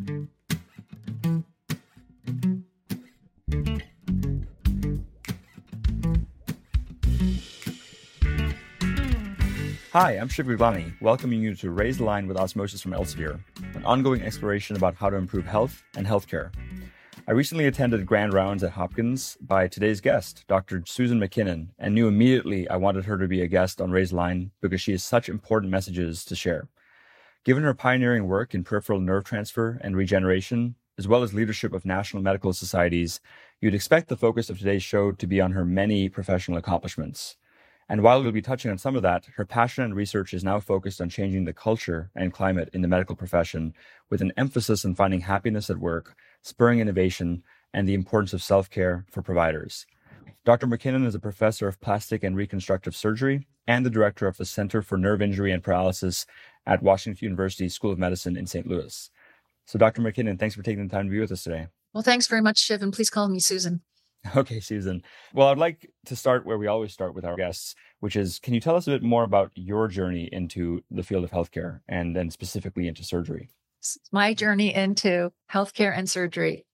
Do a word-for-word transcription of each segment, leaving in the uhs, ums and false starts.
Hi, I'm Shiv Gulani, welcoming you to Raise the Line with Osmosis from Elsevier, an ongoing exploration about how to improve health and healthcare. I recently attended grand rounds at Hopkins by today's guest, Doctor Susan McKinnon, and knew immediately I wanted her to be a guest on Raise the Line because she has such important messages to share. Given her pioneering work in peripheral nerve transfer and regeneration, as well as leadership of national medical societies, you'd expect the focus of today's show to be on her many professional accomplishments. And while we'll be touching on some of that, her passion and research is now focused on changing the culture and climate in the medical profession with an emphasis on finding happiness at work, spurring innovation, and the importance of self-care for providers. Doctor McKinnon is a professor of plastic and reconstructive surgery and the director of the Center for Nerve Injury and Paralysis at Washington University School of Medicine in Saint Louis. So Doctor McKinnon, thanks for taking the time to be with us today. Well, thanks very much, Shiv, and please call me Susan. Okay, Susan. Well, I'd like to start where we always start with our guests, which is, can you tell us a bit more about your journey into the field of healthcare and then specifically into surgery? My journey into healthcare and surgery.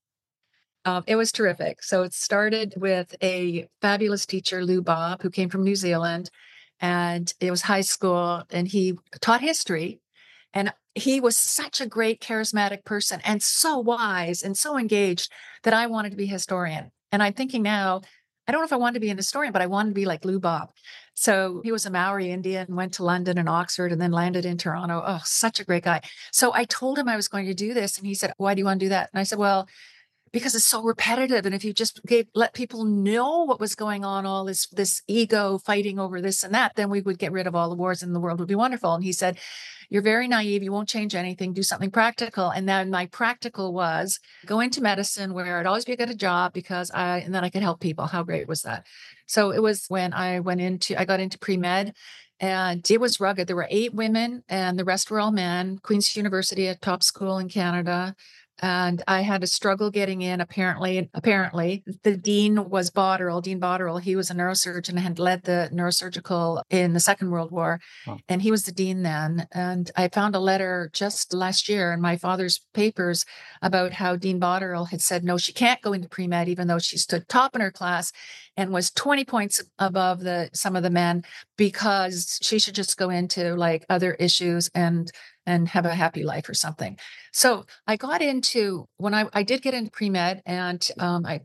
Um, it was terrific. So it started with a fabulous teacher, Lou Bob, who came from New Zealand, and it was high school, and he taught history. And he was such a great, charismatic person and so wise and so engaged that I wanted to be a historian. And I'm thinking now, I don't know if I wanted to be an historian, but I wanted to be like Lou Bob. So he was a Maori Indian, went to London and Oxford, and then landed in Toronto. Oh, such a great guy. So I told him I was going to do this. And he said, why do you want to do that? And I said, well, because it's so repetitive. And if you just gave, let people know what was going on, all this, this ego fighting over this and that, then we would get rid of all the wars and the world would be wonderful. And he said, you're very naive. You won't change anything. Do something practical. And then my practical was go into medicine where I'd always be good at a job because I, and then I could help people. How great was that? So it was when I went into, I got into pre-med. And it was rugged. There were eight women and the rest were all men. Queen's University, a top school in Canada. And I had a struggle getting in, apparently. Apparently, the dean was Botterill, Dean Botterill. He was a neurosurgeon and had led the neurosurgical in the Second World War. Huh. And he was the dean then. And I found a letter just last year in my father's papers about how Dean Botterill had said, no, she can't go into pre-med, even though she stood top in her class and was twenty points above the some of the men, because she should just go into like other issues and and have a happy life or something. So I got into, when I, I did get into pre-med, and um, I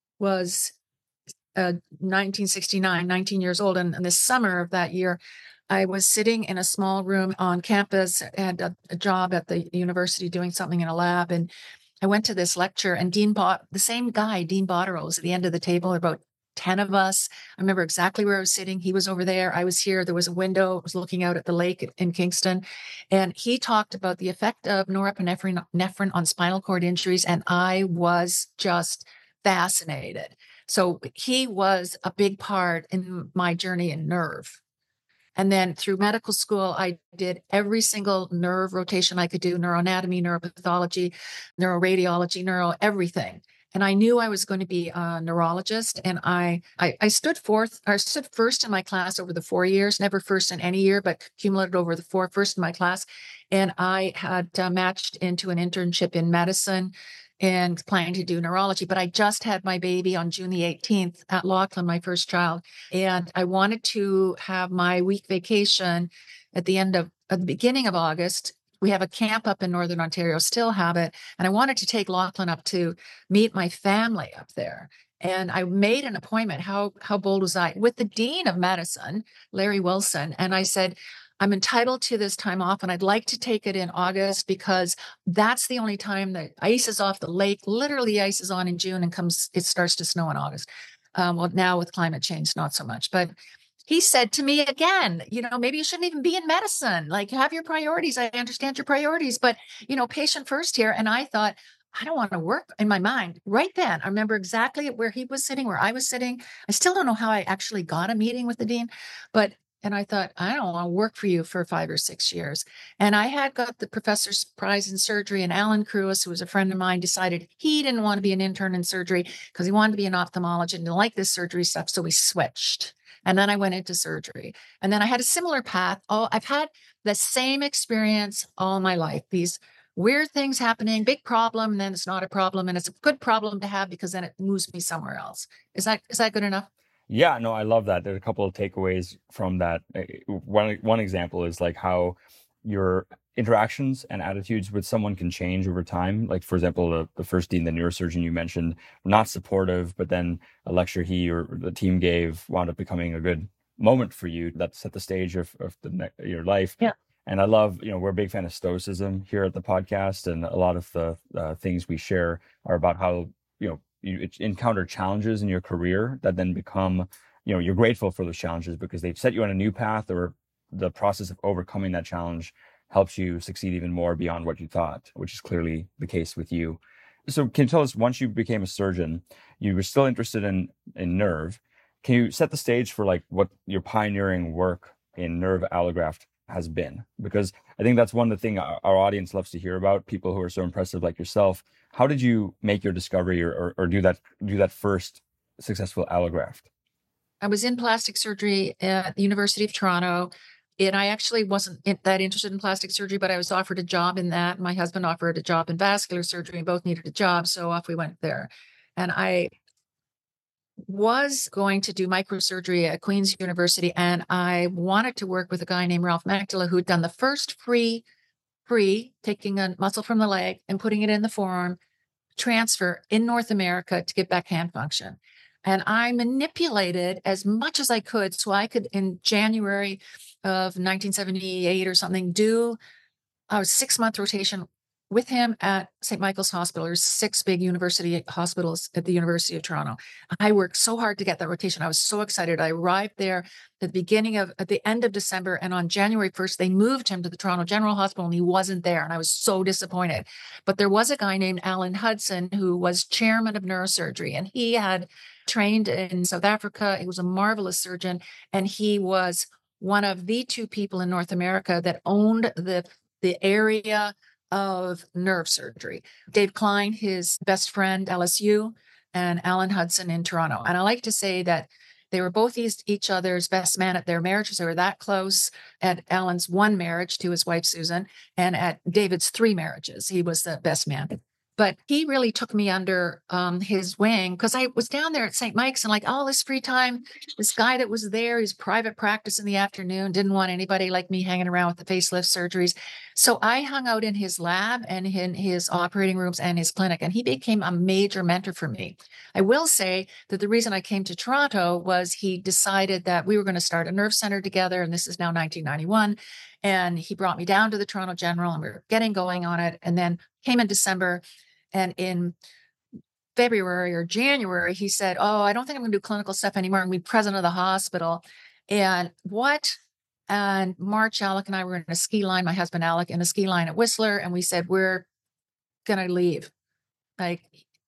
was uh, nineteen sixty-nine, nineteen years old. And in the summer of that year, I was sitting in a small room on campus, had a, a job at the university doing something in a lab. And I went to this lecture, and Dean Bot, the same guy, Dean Botterill, was at the end of the table, about ten of us. I remember exactly where I was sitting. He was over there. I was here. There was a window. I was looking out at the lake in Kingston. And he talked about the effect of norepinephrine nephrine on spinal cord injuries. And I was just fascinated. So he was a big part in my journey in nerve. And then through medical school, I did every single nerve rotation I could do: neuroanatomy, neuropathology, neuroradiology, neuro, everything. And I knew I was going to be a neurologist. And I, I, I stood fourth, or stood first in my class over the four years, never first in any year, but cumulated over the four, first in my class. And I had uh, matched into an internship in medicine and planning to do neurology. But I just had my baby on June the eighteenth at Laughlin, my first child. And I wanted to have my week vacation at the end of, at the beginning of August. We have a camp up in Northern Ontario, still have it. And I wanted to take Laughlin up to meet my family up there. And I made an appointment. How, how bold was I? With the Dean of Medicine, Larry Wilson. And I said, I'm entitled to this time off, and I'd like to take it in August because that's the only time that ice is off the lake. Literally, ice is on in June and comes, it starts to snow in August. Um, well, now with climate change, not so much. But he said to me again, you know, maybe you shouldn't even be in medicine. Like, have your priorities. I understand your priorities, but, you know, patient first here. And I thought, I don't want to work in my mind right then. I remember exactly where he was sitting, where I was sitting. I still don't know how I actually got a meeting with the dean, but, and I thought, I don't want to work for you for five or six years. And I had got the professor's prize in surgery, and Alan Crewis, who was a friend of mine, decided he didn't want to be an intern in surgery because he wanted to be an ophthalmologist and didn't like this surgery stuff. So we switched. And then I went into surgery. And then I had a similar path. Oh, I've had the same experience all my life. These weird things happening, big problem, and then it's not a problem. And it's a good problem to have because then it moves me somewhere else. Is that is that good enough? Yeah, no, I love that. There's a couple of takeaways from that. Uh, One one example is like how your interactions and attitudes with someone can change over time. Like, for example, the, the first dean, the neurosurgeon you mentioned, not supportive, but then a lecture he or the team gave wound up becoming a good moment for you that set the stage of, of the ne- your life. Yeah. And I love, you know, we're a big fan of stoicism here at the podcast, and a lot of the uh, things we share are about how, you know, you encounter challenges in your career that then become, you know, you're grateful for those challenges because they've set you on a new path, or the process of overcoming that challenge helps you succeed even more beyond what you thought, which is clearly the case with you. So can you tell us, once you became a surgeon, you were still interested in, in nerve. Can you set the stage for like what your pioneering work in nerve allograft has been? Because I think that's one of the things our, our audience loves to hear about, people who are so impressive like yourself. How did you make your discovery, or, or, or do that do that first successful allograft? I was in plastic surgery at the University of Toronto. And I actually wasn't in, that interested in plastic surgery, but I was offered a job in that. My husband offered a job in vascular surgery, and both needed a job. So off we went there. And I was going to do microsurgery at Queen's University, and I wanted to work with a guy named Ralph Magdala, who'd done the first free, free taking a muscle from the leg and putting it in the forearm transfer in North America to get back hand function. And I manipulated as much as I could so I could, in January of nineteen seventy-eight or something, do a six month rotation with him at Saint Michael's Hospital. There's six big university hospitals at the University of Toronto. I worked so hard to get that rotation. I was so excited. I arrived there at the beginning of, at the end of December, and on January first, they moved him to the Toronto General Hospital, and he wasn't there. And I was so disappointed. But there was a guy named Alan Hudson who was chairman of neurosurgery, and he had trained in South Africa. He was a marvelous surgeon, and he was one of the two people in North America that owned the, the area of nerve surgery. Dave Klein, his best friend, L S U, and Alan Hudson in Toronto. And I like to say that they were both each other's best man at their marriages. They were that close at Alan's one marriage to his wife, Susan, and at David's three marriages. He was the best man. But he really took me under um, his wing, because I was down there at Saint Mike's and like all this free time, this guy that was there, his private practice in the afternoon, didn't want anybody like me hanging around with the facelift surgeries. So I hung out in his lab and in his operating rooms and his clinic, and he became a major mentor for me. I will say that the reason I came to Toronto was he decided that we were going to start a nerve center together, and this is now nineteen ninety-one. And he brought me down to the Toronto General, and we were getting going on it, and then came in December. And in February or January, he said, oh, I don't think I'm going to do clinical stuff anymore. I'm going to be president of the hospital. And what? And March, Alec and I were in a ski line, my husband Alec, in a ski line at Whistler. And we said, we're going to leave. Like,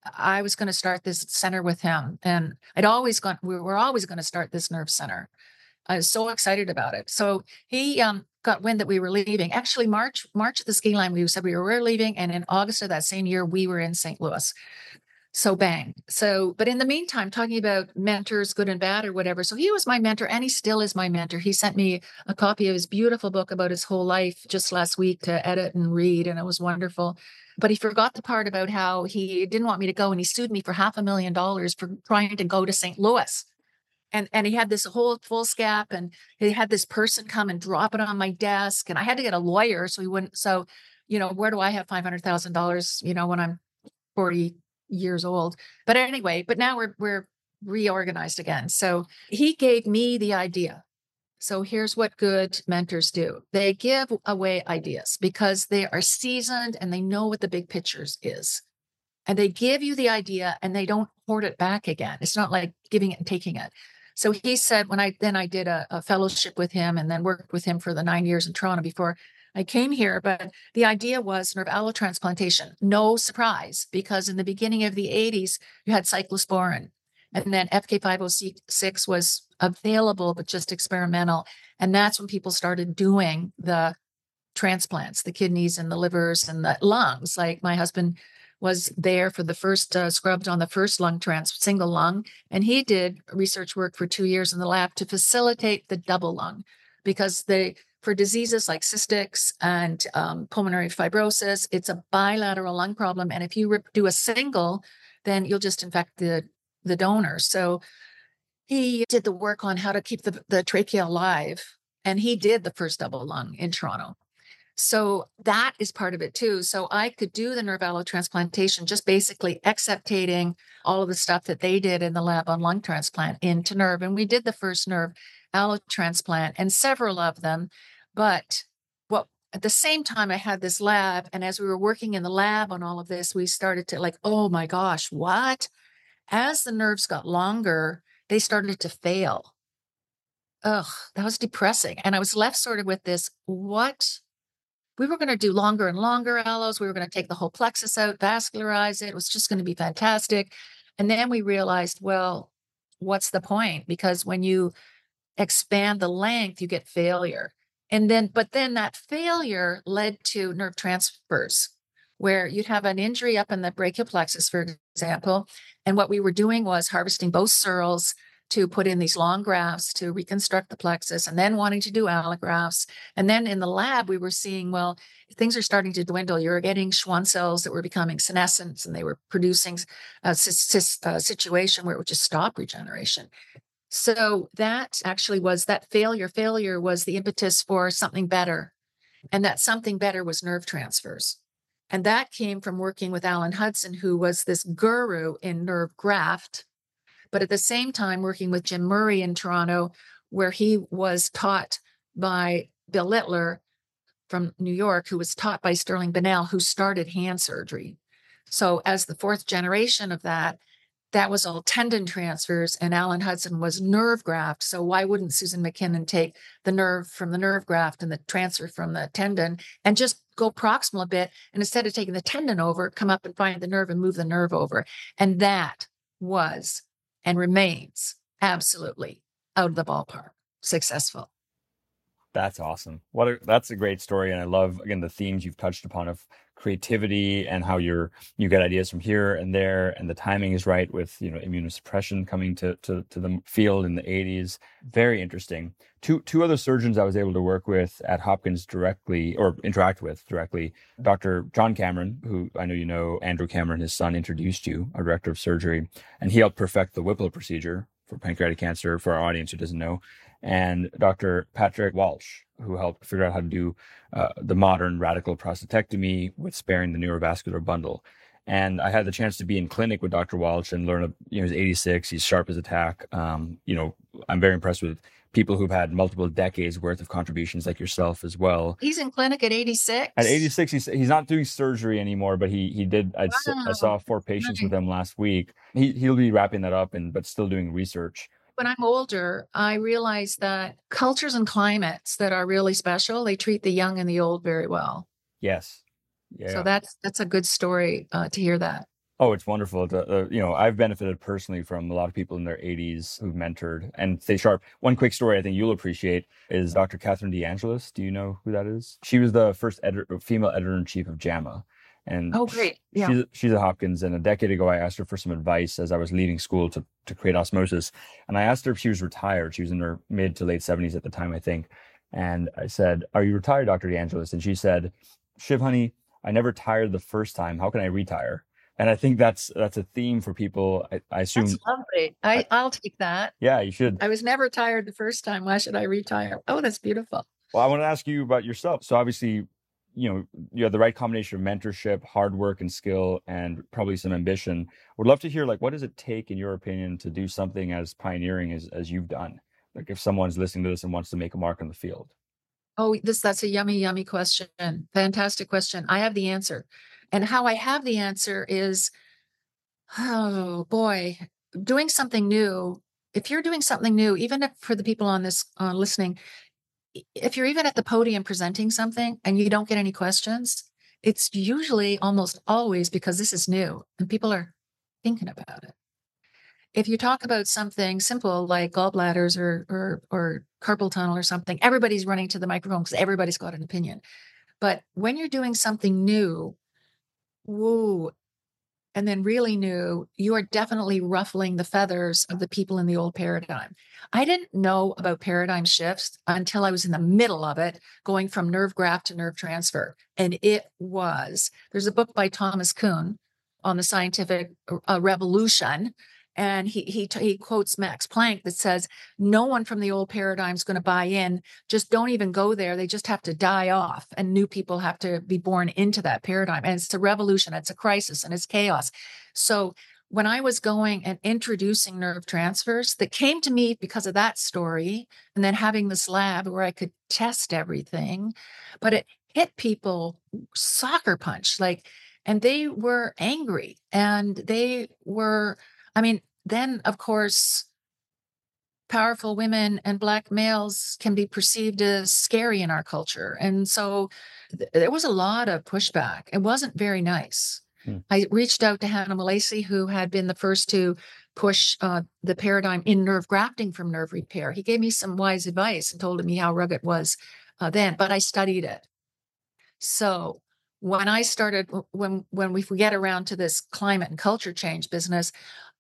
I was going to start this center with him. And I'd always gone, we were always going to start this nerve center. I was so excited about it. So he um, got wind that we were leaving. Actually, March, March at the ski line, we said we were leaving. And in August of that same year, we were in Saint Louis. So bang. So, but in the meantime, talking about mentors, good and bad or whatever. So he was my mentor, and he still is my mentor. He sent me a copy of his beautiful book about his whole life just last week to edit and read. And it was wonderful. But he forgot the part about how he didn't want me to go. And he sued me for half a million dollars for trying to go to Saint Louis. And and he had this whole full scap, and he had this person come and drop it on my desk, and I had to get a lawyer so he wouldn't. So, you know, where do I have five hundred thousand dollars, you know, when I'm forty years old? But anyway, but now we're we're reorganized again. So he gave me the idea. So here's what good mentors do. They give away ideas because they are seasoned and they know what the big pictures is. And they give you the idea and they don't hoard it back again. It's not like giving it and taking it. So he said, when I, then I did a, a fellowship with him and then worked with him for the nine years in Toronto before I came here. But the idea was nerve allotransplantation. No surprise, because in the beginning of the eighties, you had cyclosporin, and then F K five oh six was available, but just experimental. And that's when people started doing the transplants, the kidneys and the livers and the lungs. Like my husband was there for the first uh, scrubbed on the first lung trans, single lung. And he did research work for two years in the lab to facilitate the double lung, because they, for diseases like cystics and um, pulmonary fibrosis. It's a bilateral lung problem. And if you rip, do a single, then you'll just infect the, the donor. So he did the work on how to keep the, the trachea alive. And he did the first double lung in Toronto. So that is part of it too. So I could do the nerve allotransplantation, just basically acceptating all of the stuff that they did in the lab on lung transplant into nerve. And we did the first nerve allotransplant and several of them. But what at the same time, I had this lab. And as we were working in the lab on all of this, we started to like, oh my gosh, what? As the nerves got longer, they started to fail. Ugh, that was depressing. And I was left sort of with this, what? We were going to do longer and longer allos. We were going to take the whole plexus out, vascularize it. It was just going to be fantastic. And then we realized, well, what's the point? Because when you expand the length, you get failure. And then, but then that failure led to nerve transfers where you'd have an injury up in the brachial plexus, for example. And what we were doing was harvesting both surals to put in these long grafts to reconstruct the plexus, and then wanting to do allografts. And then in the lab, we were seeing, well, things are starting to dwindle. You're getting Schwann cells that were becoming senescent, and they were producing a, a situation where it would just stop regeneration. So that actually was that failure. Failure was the impetus for something better. And that something better was nerve transfers. And that came from working with Alan Hudson, who was this guru in nerve graft, but at the same time working with Jim Murray in Toronto, where he was taught by Bill Littler from New York, who was taught by Sterling Bennell, who started hand surgery. So as the fourth generation of that, that was all tendon transfers, and Alan Hudson was nerve graft. So why wouldn't Susan McKinnon take the nerve from the nerve graft and the transfer from the tendon and just go proximal a bit, and instead of taking the tendon over, come up and find the nerve and move the nerve over? And that was and remains absolutely out of the ballpark successful. That's awesome. What a, that's a great story. And I love, again, the themes you've touched upon of creativity and how you're, you get ideas from here and there, and the timing is right with, you know, immunosuppression coming to, to, to the field in the eighties. Very interesting. Two, two other surgeons I was able to work with at Hopkins directly or interact with directly, Doctor John Cameron, who I know you know, Andrew Cameron, his son, introduced you, our director of surgery, and he helped perfect the Whipple procedure for pancreatic cancer for our audience who doesn't know. And Doctor Patrick Walsh, who helped figure out how to do uh, the modern radical prostatectomy with sparing the neurovascular bundle. And I had the chance to be in clinic with Doctor Walsh and learn, you know, he's eighty-six, he's sharp as a tack. Um, you know, I'm very impressed with people who've had multiple decades worth of contributions like yourself as well. He's in clinic at eighty-six? At eighty-six, he's, he's not doing surgery anymore, but he he did, I, wow. I saw four patients with him last week. He, he'll be wrapping that up, and but still doing research. When I'm older, I realize that cultures and climates that are really special, they treat the young and the old very well. Yes. Yeah. So that's that's a good story uh, to hear that. Oh, it's wonderful. To, uh, you know, I've benefited personally from a lot of people in their eighties who've mentored and stay sharp. One quick story I think you'll appreciate is Doctor Catherine DeAngelis. Do you know who that is? She was the first editor, female editor-in-chief of JAMA. And oh, great. Yeah. She's, she's at Hopkins. And a decade ago, I asked her for some advice as I was leaving school to, to create Osmosis. And I asked her if she was retired. She was in her mid to late seventies at the time, I think. And I said, "Are you retired, Doctor DeAngelis?" And she said, "Shiv, honey, I never tired the first time. How can I retire?" And I think that's that's a theme for people. I, I assume. That's lovely. I, I, I'll take that. Yeah, you should. I was never tired the first time. Why should I retire? Oh, that's beautiful. Well, I want to ask you about yourself. So obviously, you know, you have the right combination of mentorship, hard work and skill, and probably some ambition. Would love to hear, like, what does it take, in your opinion, to do something as pioneering as, as you've done? Like, if someone's listening to this and wants to make a mark in the field. Oh, this that's a yummy, yummy question. Fantastic question. I have the answer. And how I have the answer is, oh boy, doing something new. If you're doing something new, even if for the people on this uh, listening, if you're even at the podium presenting something and you don't get any questions, it's usually almost always because this is new and people are thinking about it. If you talk about something simple like gallbladders or or, or carpal tunnel or something, everybody's running to the microphone because everybody's got an opinion. But when you're doing something new, whoa, and then really knew you are definitely ruffling the feathers of the people in the old paradigm. I didn't know about paradigm shifts until I was in the middle of it, going from nerve graft to nerve transfer. And it was, there's a book by Thomas Kuhn on the scientific uh, revolution. And he, he, he quotes Max Planck that says, no one from the old paradigm is going to buy in. Just don't even go there. They just have to die off, and new people have to be born into that paradigm. And it's a revolution, it's a crisis, and it's chaos. So when I was going and introducing nerve transfers that came to me because of that story, and then having this lab where I could test everything, but it hit people soccer punch, like, and they were angry, and they were, I mean, then, of course, powerful women and Black males can be perceived as scary in our culture. And so th- there was a lot of pushback. It wasn't very nice. Hmm. I reached out to Hannah Malacy, who had been the first to push uh, the paradigm in nerve grafting from nerve repair. He gave me some wise advice and told me how rugged it was uh, then, but I studied it. So when I started, when, when we get around to this climate and culture change business,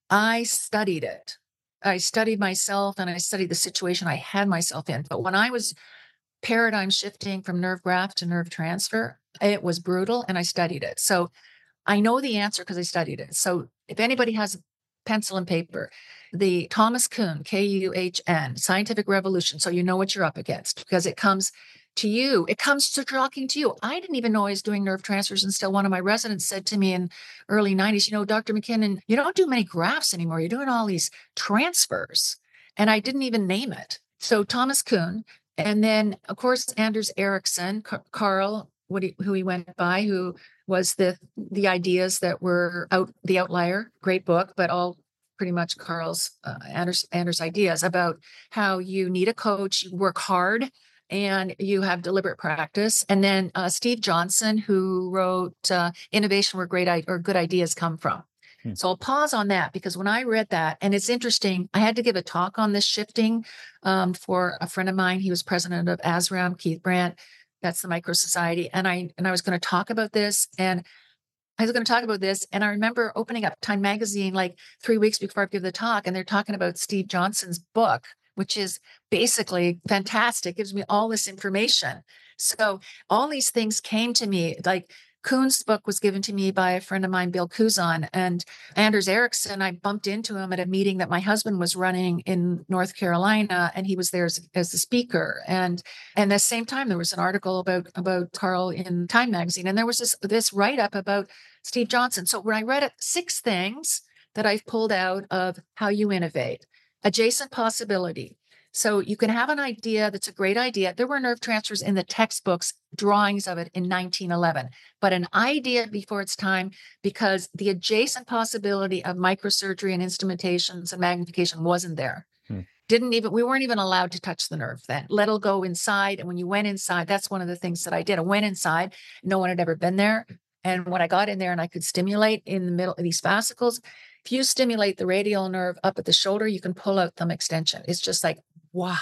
I studied it. I studied myself, and I studied the situation I had myself in. But when I was paradigm shifting from nerve graft to nerve transfer, it was brutal, and I studied it. So I know the answer because I studied it. So if anybody has pencil and paper, the Thomas Kuhn, K U H N, Scientific Revolution, so you know what you're up against, because it comes to you. It comes to talking to you. I didn't even know I was doing nerve transfers until one of my residents said to me in early nineties, you know, Doctor McKinnon, you don't do many grafts anymore. You're doing all these transfers. And I didn't even name it. So Thomas Kuhn, and then, of course, Anders Ericsson, Carl, what he, who he went by, who was the the ideas that were out, the outlier, great book, but all pretty much Carl's, uh, Anders, Anders ideas about how you need a coach, you work hard, and you have deliberate practice. And then uh, Steve Johnson, who wrote uh, Innovation Where Great I- or Good Ideas Come From. Hmm. So I'll pause on that, because when I read that, and it's interesting, I had to give a talk on this shifting um, for a friend of mine. He was president of ASRAM, Keith Brandt. That's the Micro Society. And I, and I was going to talk about this, and I was going to talk about this. And I remember opening up Time Magazine like three weeks before I give the talk, and they're talking about Steve Johnson's book, which is basically fantastic, gives me all this information. So all these things came to me, like Kuhn's book was given to me by a friend of mine, Bill Kuzan, and Anders Ericsson. I bumped into him at a meeting that my husband was running in North Carolina, and he was there as, as the speaker. And and at the same time, there was an article about, about Carl in Time Magazine, and there was this, this write-up about Steve Johnson. So when I read it, six things that I've pulled out of how you innovate. Adjacent possibility. So you can have an idea that's a great idea. There were nerve transfers in the textbooks, drawings of it in nineteen eleven, but an idea before its time, because the adjacent possibility of microsurgery and instrumentations and magnification wasn't there. Hmm. Didn't even, we weren't even allowed to touch the nerve then. Let it go inside. And when you went inside, that's one of the things that I did. I went inside. No one had ever been there. And when I got in there and I could stimulate in the middle of these fascicles, if you stimulate the radial nerve up at the shoulder, you can pull out thumb extension. It's just like, wow,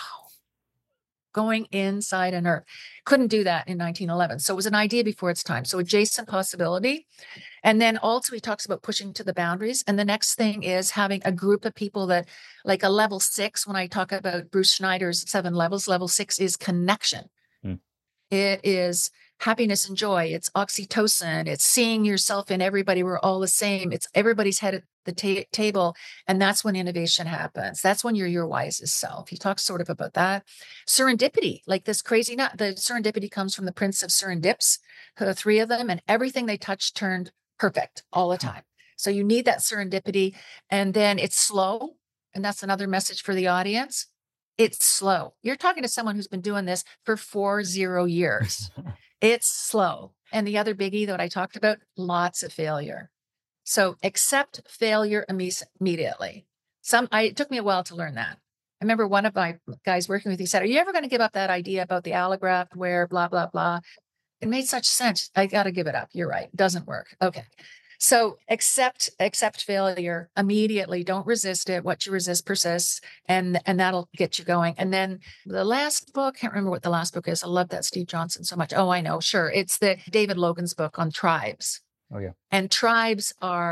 going inside a nerve. Couldn't do that in nineteen eleven. So it was an idea before its time. So adjacent possibility. And then also he talks about pushing to the boundaries. And the next thing is having a group of people that, like a level six, when I talk about Bruce Schneider's seven levels, level six is connection. Hmm. It is happiness and joy. It's oxytocin. It's seeing yourself in everybody. We're all the same. It's everybody's head at the ta- table. And that's when innovation happens. That's when you're your wisest self. He talks sort of about that. Serendipity, like this crazy nut. The serendipity coms from the Prince of Serendips, the three of them, and everything they touched turned perfect all the time. So you need that serendipity. And then it's slow. And that's another message for the audience. It's slow. You're talking to someone who's been doing this for four zero years. It's slow. And the other biggie that I talked about, lots of failure. So accept failure imme- immediately. Some, I, it took me a while to learn that. I remember one of my guys working with me said, are you ever going to give up that idea about the allograft where blah, blah, blah? It made such sense. I got to give it up. You're right. It doesn't work. Okay. So accept, accept failure immediately. Don't resist it. What you resist persists, and, and that'll get you going. And then the last book, can't remember what the last book is. I love that Steve Johnson so much. Oh, I know. Sure. It's the David Logan's book on tribes. Oh, yeah. And tribes are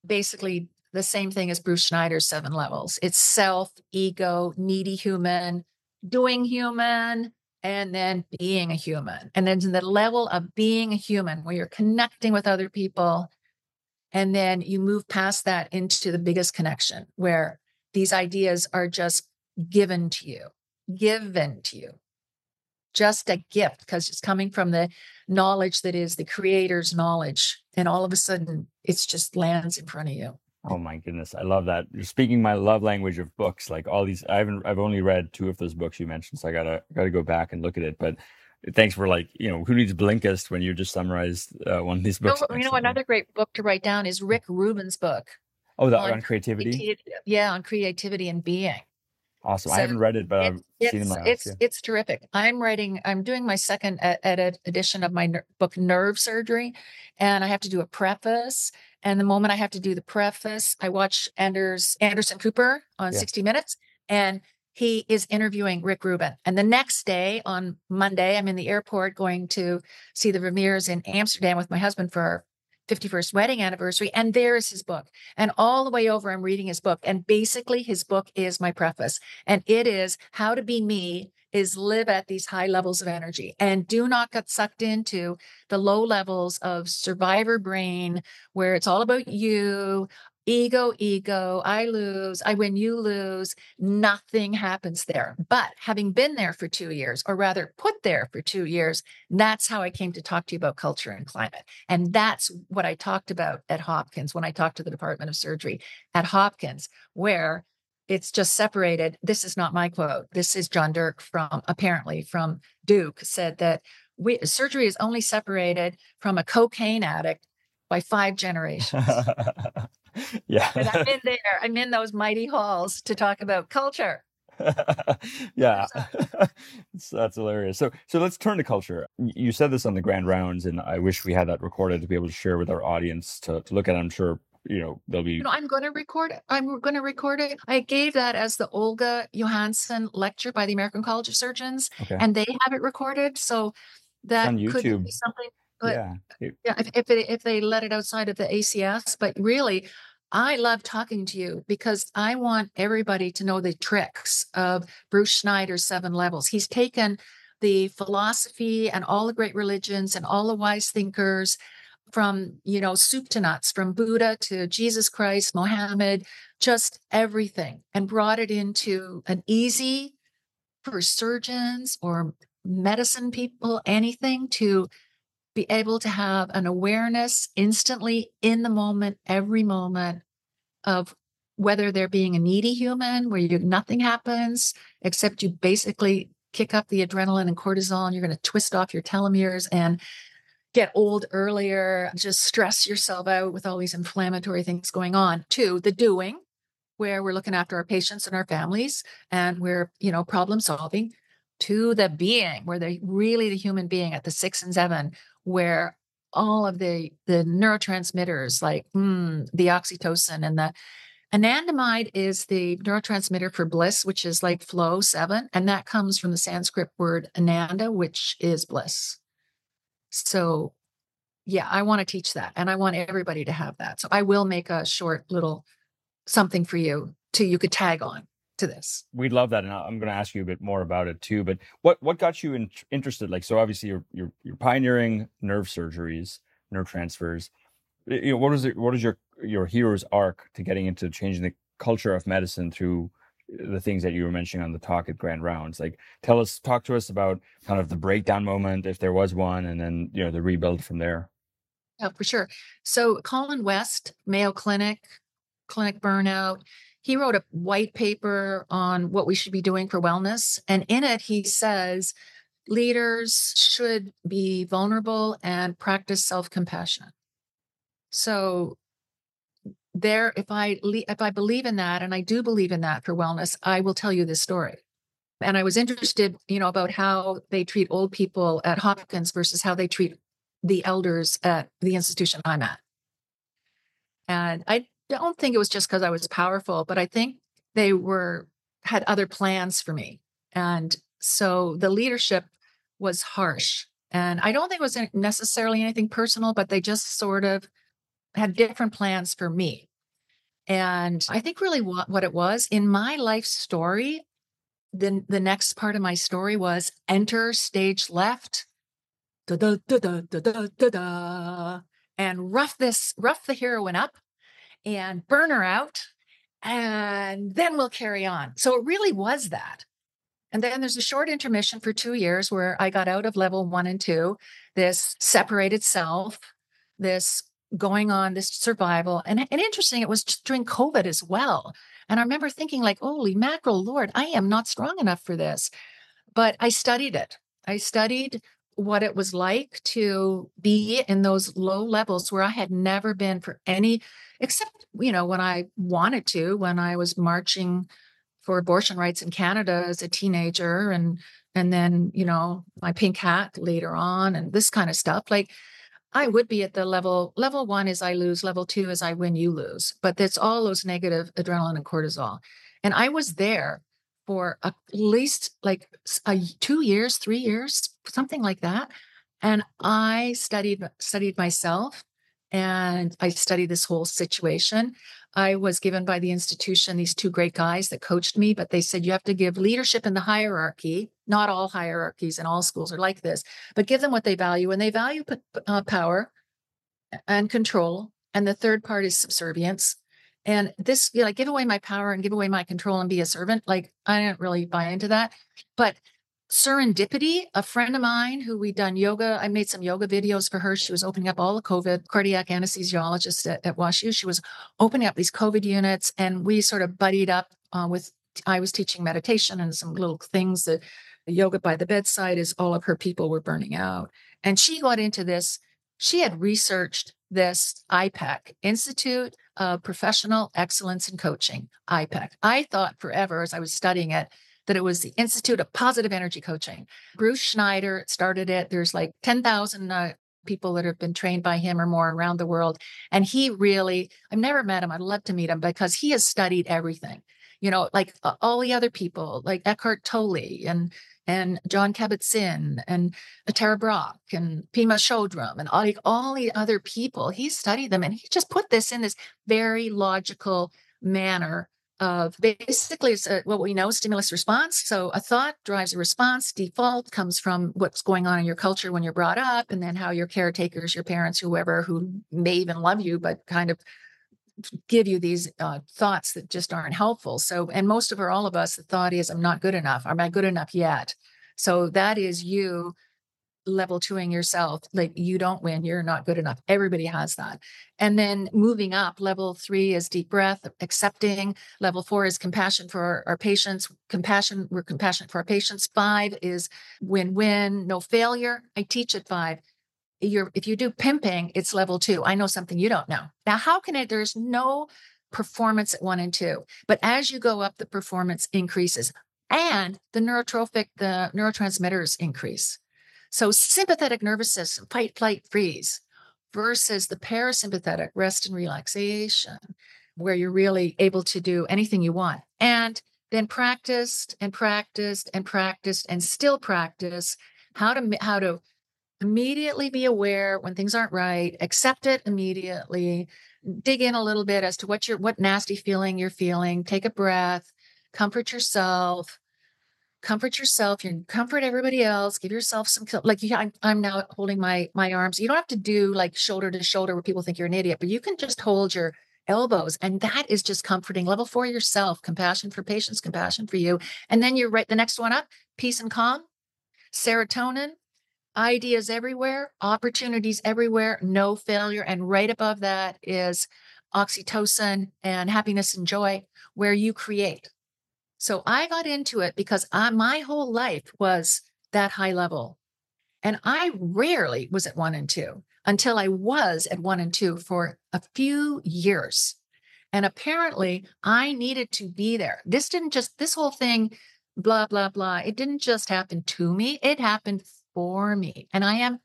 basically the same thing as Bruce Schneider's seven levels. It's self, ego, needy human, doing human, and then being a human. And then the level of being a human where you're connecting with other people. And then you move past that into the biggest connection where these ideas are just given to you, given to you, just a gift because it's coming from the knowledge that is the creator's knowledge. And all of a sudden it's just lands in front of you. Oh my goodness. I love that. You're speaking my love language of books, like all these, I haven't, I've only read two of those books you mentioned. So I gotta, gotta go back and look at it. But thanks for like, you know, who needs Blinkist when you just summarized uh, one of these books? You know, you know, another great book to write down is Rick Rubin's book. Oh, that on, on creativity? Yeah, on creativity and being. Awesome. So I haven't read it, but I've seen it in my house. It's, yeah. it's terrific. I'm writing, I'm doing my second edit edition of my ner- book, Nerve Surgery, and I have to do a preface. And the moment I have to do the preface, I watch Anders, Anderson Cooper on yeah. sixty minutes, and he is interviewing Rick Rubin. And the next day on Monday, I'm in the airport going to see the Vermeers in Amsterdam with my husband for our fifty-first wedding anniversary. And there is his book. And all the way over, I'm reading his book. And basically his book is my preface. And it is How to Be Me is live at these high levels of energy and do not get sucked into the low levels of survivor brain where it's all about you, ego, ego, I lose, I win, you lose. Nothing happens there. But having been there for two years, or rather put there for two years, that's how I came to talk to you about culture and climate. And that's what I talked about at Hopkins when I talked to the Department of Surgery at Hopkins, where it's just separated. This is not my quote. This is John Dirk from, apparently from Duke, said that we, surgery is only separated from a cocaine addict by five generations. Yeah. And I'm in there. I'm in those mighty halls to talk about culture. Yeah. that's, that's hilarious. So, so let's turn to culture. You said this on the grand rounds, and I wish we had that recorded to be able to share with our audience to, to look at. I'm sure, you know, they'll be. You know, I'm going to record it. I'm going to record it. I gave that as the Olga Johansson lecture by the American College of Surgeons, okay. and they have it recorded. So that on YouTube. Could be something. But yeah. yeah, if if, it, if they let it outside of the A C S, but really, I love talking to you because I want everybody to know the tricks of Bruce Schneider's seven levels. He's taken the philosophy and all the great religions and all the wise thinkers from, you know, soup to nuts, from Buddha to Jesus Christ, Mohammed, just everything, and brought it into an easy for surgeons or medicine people, anything to be able to have an awareness instantly in the moment, every moment of whether they're being a needy human where you nothing happens except you basically kick up the adrenaline and cortisol and you're going to twist off your telomeres and get old earlier, just stress yourself out with all these inflammatory things going on, to the doing where we're looking after our patients and our families and we're, you know, problem solving, to the being where they're really the human being at the six and seven, where all of the, the neurotransmitters like mm, the oxytocin and the anandamide is the neurotransmitter for bliss, which is like flow seven. And that comes from the Sanskrit word ananda, which is bliss. So yeah, I want to teach that. And I want everybody to have that. So I will make a short little something for you to, you could tag on to this. We'd love that. And I'm going to ask you a bit more about it too, but what, what got you in, interested? Like, so obviously you're, you're, you're pioneering nerve surgeries, nerve transfers. You know, what is it, what is your, your hero's arc to getting into changing the culture of medicine through the things that you were mentioning on the talk at Grand Rounds? Like, tell us, talk to us about kind of the breakdown moment, if there was one, and then, you know, the rebuild from there. Yeah, for sure. So Colin West, Mayo Clinic, clinic burnout, he wrote a white paper on what we should be doing for wellness. And in it, he says leaders should be vulnerable and practice self-compassion. So there, if I if I believe in that, and I do believe in that for wellness, I will tell you this story. And I was interested, you know, about how they treat old people at Hopkins versus how they treat the elders at the institution I'm at. And I don't think it was just because I was powerful, but I think they were had other plans for me. And so the leadership was harsh. And I don't think it was necessarily anything personal, but they just sort of had different plans for me. And I think really what, what it was in my life story, then the next part of my story was enter stage left, da da da da da da da da, and rough this, rough the heroine up and burn her out, and then we'll carry on. So it really was that. And then there's a short intermission for two years where I got out of level one and two, this separated self, this going on, this survival. And, and interesting, it was during COVID as well. And I remember thinking like, holy mackerel, Lord, I am not strong enough for this. But I studied it. I studied what it was like to be in those low levels where I had never been for any, except, you know, when I wanted to, when I was marching for abortion rights in Canada as a teenager, and and then, you know, my pink hat later on and this kind of stuff. Like I would be at the level, level one is I lose, level two is I win, you lose. But it's all those negative adrenaline and cortisol. And I was there for at least like a, two years, three years, something like that. And I studied studied myself, and I studied this whole situation. I was given by the institution these two great guys that coached me, but they said you have to give leadership in the hierarchy. Not all hierarchies and all schools are like this, but give them what they value. And they value uh, power and control. And the third part is subservience. And this, you know, like give away my power and give away my control and be a servant. Like I didn't really buy into that. But serendipity, a friend of mine who we'd done yoga, I made some yoga videos for her. She was opening up all the COVID, cardiac anesthesiologist at, at WashU. She was opening up these COVID units, and we sort of buddied up uh, with, I was teaching meditation and some little things that the yoga by the bedside is all of her people were burning out. And she got into this. She had researched this I PEC, Institute of Professional Excellence in Coaching, I PEC. I thought forever as I was studying it, that it was the Institute of Positive Energy Coaching. Bruce Schneider started it. There's like ten thousand uh, people that have been trained by him or more around the world. And he really, I've never met him. I'd love to meet him because he has studied everything, you know, like uh, all the other people, like Eckhart Tolle and and John Kabat-Zinn and Tara Brach and Pema Chodron and all, like, all the other people. He studied them, and he just put this in this very logical manner of basically it's a, what we know, stimulus response. So a thought drives a response. Default comes from what's going on in your culture when you're brought up, and then how your caretakers, your parents, whoever, who may even love you, but kind of give you these uh, thoughts that just aren't helpful. So, and most of or all of us, the thought is, I'm not good enough. Am I good enough yet? So that is you level twoing yourself. Like you don't win, you're not good enough. Everybody has that. And then moving up, level three is deep breath, accepting. Level four is compassion for our, our patients. Compassion, we're compassionate for our patients. Five is win-win, no failure. I teach at five. You're, if you do pimping, it's level two. I know something you don't know. Now, how can it, there's no performance at one and two, but as you go up, the performance increases and the neurotrophic, the neurotransmitters increase. So sympathetic nervous system, fight, flight, freeze, versus the parasympathetic, rest and relaxation, where you're really able to do anything you want. And then practiced and practiced and practiced and still practice how to, how to immediately be aware when things aren't right, accept it immediately, dig in a little bit as to what you're, what nasty feeling you're feeling, take a breath, comfort yourself, comfort yourself, you comfort everybody else, give yourself some, like you, I'm, I'm now holding my, my arms. You don't have to do like shoulder to shoulder where people think you're an idiot, but you can just hold your elbows. And that is just comforting. Level four, yourself, compassion for patients, compassion for you. And then you're right, the next one up, peace and calm, serotonin, ideas everywhere, opportunities everywhere, no failure. And right above that is oxytocin and happiness and joy, where you create. So I got into it because I, my whole life was that high level. And I rarely was at one and two until I was at one and two for a few years. And apparently I needed to be there. This didn't just, this whole thing, blah, blah, blah. It didn't just happen to me. It happened for me. And I am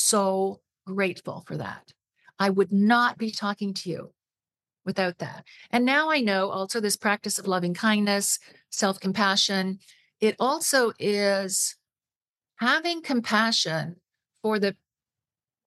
so grateful for that. I would not be talking to you without that. And now I know also this practice of loving kindness, self-compassion. It also is having compassion for the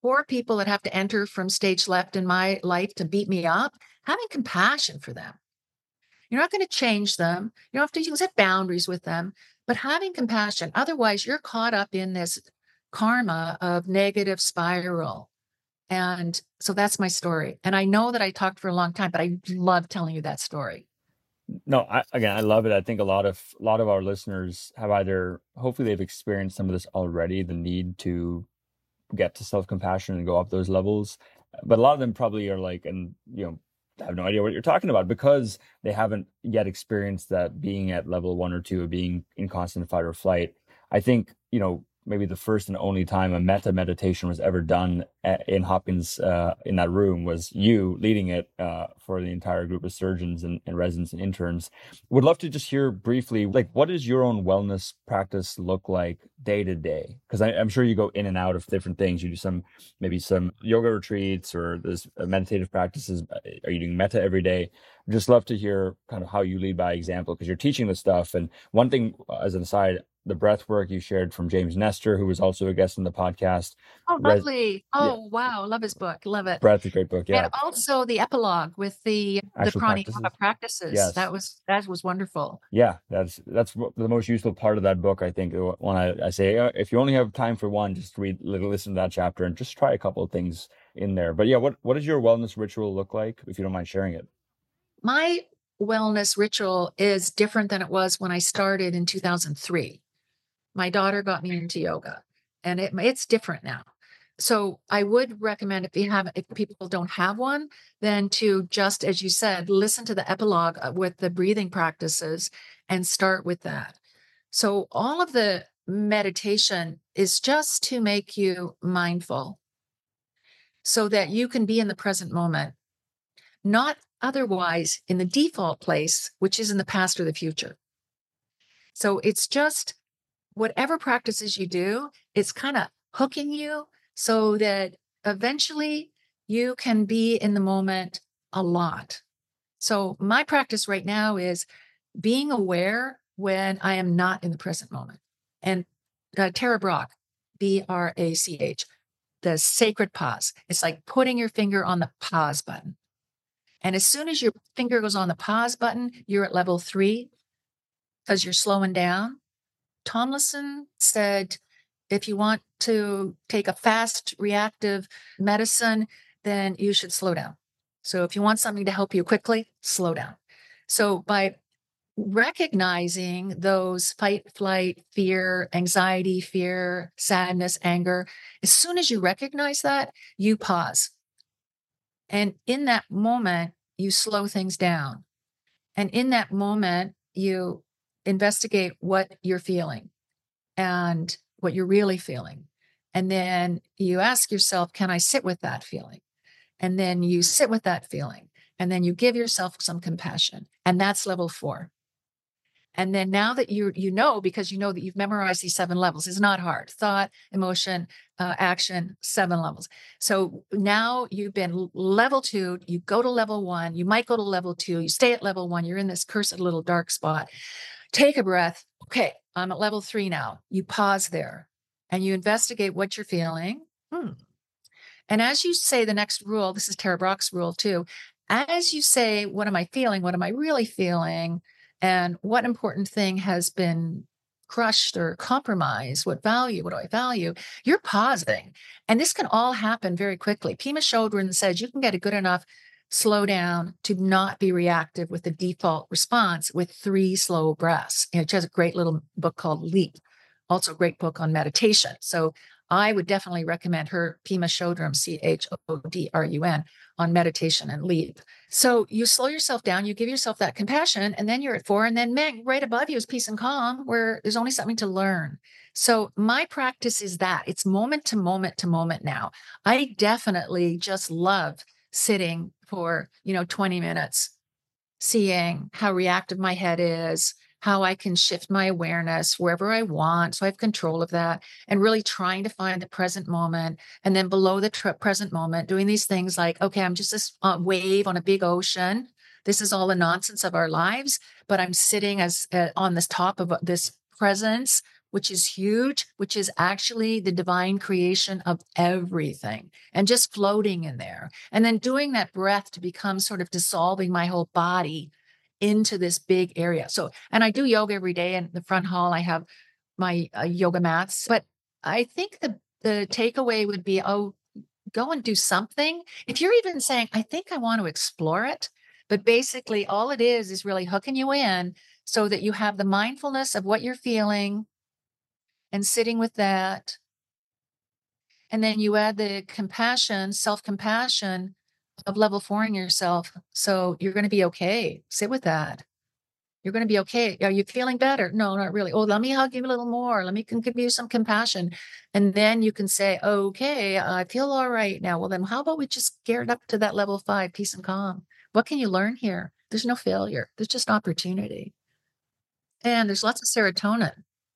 poor people that have to enter from stage left in my life to beat me up, having compassion for them. You're not going to change them. You don't have to set boundaries with them, but having compassion. Otherwise, you're caught up in this karma of negative spiral. And so that's my story. And I know that I talked for a long time, but I love telling you that story. No, I, again, I love it. I think a lot of a lot of our listeners have either, hopefully, they've experienced some of this already, the need to get to self-compassion and go up those levels. But a lot of them probably are like, and you know, have no idea what you're talking about because they haven't yet experienced that being at level one or two of being in constant fight or flight. I think, you know, maybe the first and only time a metta meditation was ever done at, in Hopkins uh, in that room was you leading it uh, for the entire group of surgeons and, and residents and interns. Would love to just hear briefly, like, what does your own wellness practice look like day to day? Because I'm sure you go in and out of different things. You do some, maybe some yoga retreats or there's meditative practices. Are you doing metta every day? I'd just love to hear kind of how you lead by example because you're teaching this stuff. And one thing, as an aside, the breath work you shared from James Nestor, who was also a guest on the podcast. Oh, lovely. Oh, yeah. Wow. Love his book. Love it. Breath is a great book. Yeah. And also the epilogue with the, Actual the pranayama practices. practices. Yes. That was, that was wonderful. Yeah. That's, that's the most useful part of that book. I think when I, I say, uh, if you only have time for one, just read, listen to that chapter and just try a couple of things in there. But yeah, what, what does your wellness ritual look like? If you don't mind sharing it. My wellness ritual is different than it was when I started in two thousand three. My daughter got me into yoga and it, it's different now. So I would recommend if you have, if people don't have one, then to just, as you said, listen to the epilogue with the breathing practices and start with that. So all of the meditation is just to make you mindful so that you can be in the present moment, not otherwise in the default place, which is in the past or the future. So it's just whatever practices you do, it's kind of hooking you so that eventually you can be in the moment a lot. So my practice right now is being aware when I am not in the present moment. And uh, Tara Brach, B R A C H, the sacred pause. It's like putting your finger on the pause button. And as soon as your finger goes on the pause button, you're at level three because you're slowing down. Tomlinson said, if you want to take a fast reactive medicine, then you should slow down. So if you want something to help you quickly, slow down. So by recognizing those fight, flight, fear, anxiety, fear, sadness, anger, as soon as you recognize that, you pause. And in that moment, you slow things down. And in that moment, you investigate what you're feeling and what you're really feeling. And then you ask yourself, can I sit with that feeling? And then you sit with that feeling. And then you give yourself some compassion. And that's level four. And then now that you you know, because you know that you've memorized these seven levels, it's not hard. Thought, emotion, uh, action, seven levels. So now you've been level two, you go to level one, you might go to level two, you stay at level one, you're in this cursed little dark spot. Take a breath. Okay, I'm at level three now. You pause there and you investigate what you're feeling. Hmm. And as you say the next rule, this is Tara Brach's rule too, as you say, what am I feeling? What am I really feeling? And what important thing has been crushed or compromised? What value? What do I value? You're pausing. And this can all happen very quickly. Pema Chodron says you can get a good enough slow down to not be reactive with the default response with three slow breaths. And she has a great little book called Leap, also a great book on meditation. So I would definitely recommend her, Pema Chodron, C H O D R U N, on meditation and Leap. So you slow yourself down, you give yourself that compassion, and then you're at four. And then man, right above you is peace and calm, where there's only something to learn. So my practice is that it's moment to moment to moment now. I definitely just love sitting for, you know, twenty minutes, seeing how reactive my head is, how I can shift my awareness wherever I want. So I have control of that and really trying to find the present moment. And then below the tr- present moment, doing these things like, okay, I'm just this uh, wave on a big ocean. This is all the nonsense of our lives, but I'm sitting as uh, on this top of this presence which is huge, which is actually the divine creation of everything, and just floating in there. And then doing that breath to become sort of dissolving my whole body into this big area. So, and I do yoga every day in the front hall. I have my uh, yoga mats, but I think the, the takeaway would be, oh, go and do something. If you're even saying, I think I want to explore it, but basically all it is is really hooking you in so that you have the mindfulness of what you're feeling and sitting with that. And then you add the compassion, self-compassion of level fouring yourself. So you're going to be okay. Sit with that. You're going to be okay. Are you feeling better? No, not really. Oh, let me hug you a little more. Let me give you some compassion. And then you can say, okay, I feel all right now. Well, then how about we just get it up to that level five, peace and calm? What can you learn here? There's no failure. There's just opportunity. And there's lots of serotonin.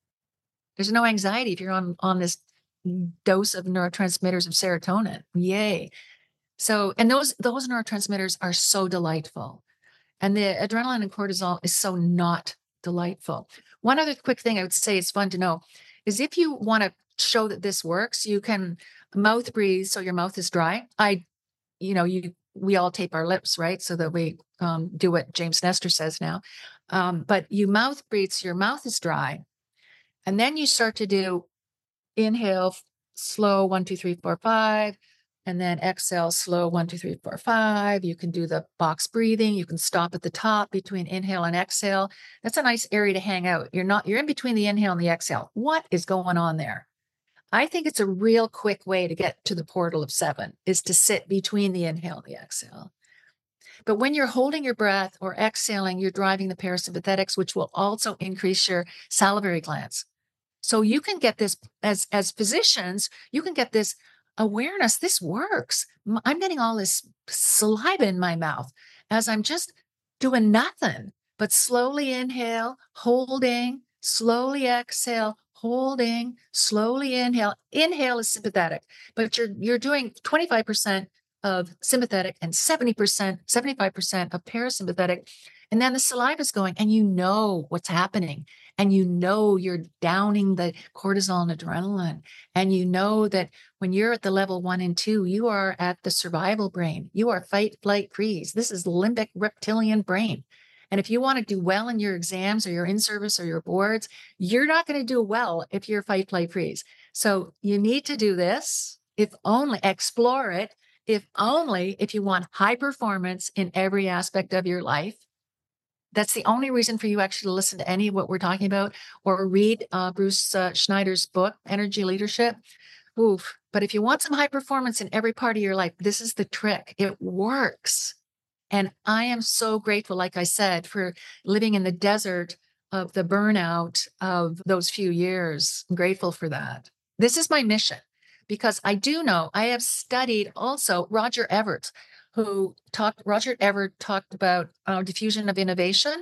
There's no anxiety if you're on, on this dose of neurotransmitters of serotonin. Yay. So, and those, those neurotransmitters are so delightful. And the adrenaline and cortisol is so not delightful. One other quick thing I would say is fun to know is if you want to show that this works, you can mouth breathe so your mouth is dry. I, you know, you we all tape our lips, right? So that we um, do what James Nestor says now. Um, but you mouth breathe so your mouth is dry. And then you start to do inhale, slow, one, two, three, four, five. And then exhale, slow, one, two, three, four, five. You can do the box breathing. You can stop at the top between inhale and exhale. That's a nice area to hang out. You're not, you're in between the inhale and the exhale. What is going on there? I think it's a real quick way to get to the portal of seven is to sit between the inhale and the exhale. But when you're holding your breath or exhaling, you're driving the parasympathetics, which will also increase your salivary glands. So you can get this as, as physicians, you can get this awareness. This works. I'm getting all this saliva in my mouth as I'm just doing nothing, but slowly inhale, holding, slowly exhale, holding, slowly inhale. Inhale is sympathetic, but you're, you're doing twenty-five percent of sympathetic and seventy percent, seventy-five percent of parasympathetic. And then the saliva is going and you know what's happening. And you know you're downing the cortisol and adrenaline. And you know that when you're at the level one and two, you are at the survival brain. You are fight, flight, freeze. This is limbic reptilian brain. And if you want to do well in your exams or your in-service or your boards, you're not going to do well if you're fight, flight, freeze. So you need to do this, if only, explore it, if only if you want high performance in every aspect of your life. That's the only reason for you actually to listen to any of what we're talking about or read uh, Bruce uh, Schneider's book, Energy Leadership. Oof. But if you want some high performance in every part of your life, this is the trick. It works. And I am so grateful, like I said, for living in the desert of the burnout of those few years. I'm grateful for that. This is my mission because I do know I have studied also Roger Everett, who talked, Roger Everett talked about uh, diffusion of innovation